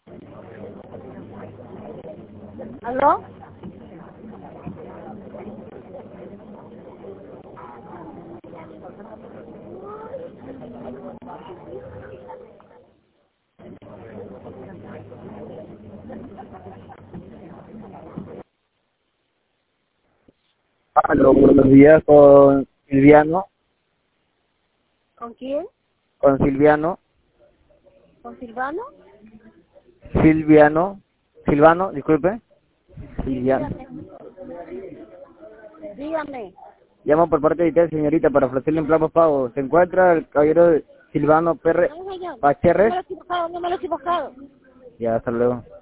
¿Aló? Aló, buenos días con Silviano. ¿Con quién? Con Silviano. ¿Con Silvano? Silvano, disculpe. Sí, Silviano. dígame. Llamo por parte de usted, señorita, para ofrecerle un plan pago. ¿Se encuentra el caballero Silvano Perre No, señor. Pacherres? No me lo he equivocado. Ya, hasta luego.